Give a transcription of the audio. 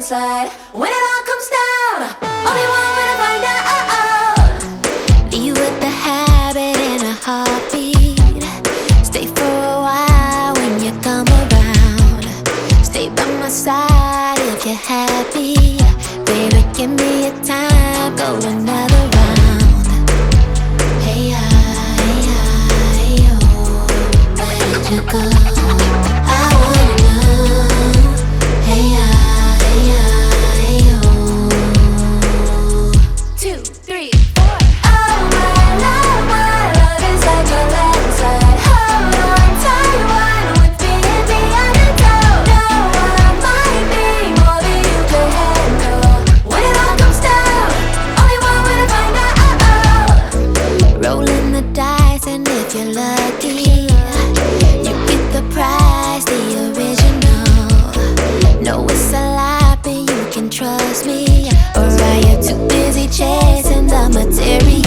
landslide. When it all comes down, only one way to find out. Leave with the habit and a heartbeat. Stay for a while when you come around. Stay by my side if you're happy. Baby, give me a time, go another round. Hey, hey, hey, oh, where'd you go? I wanna know. Hey, hey, hey, oh. 2, 3, 4. Oh, my love is like a landslide. Hold on tight, one with me and me undertow. No, I might be more than you can handle. When it all comes down, only one way to find out. Rolling the dice, and if you're lucky, you get the prize, the original. No, it's a lie, but you can trust me. Or are you too busy chasing the material?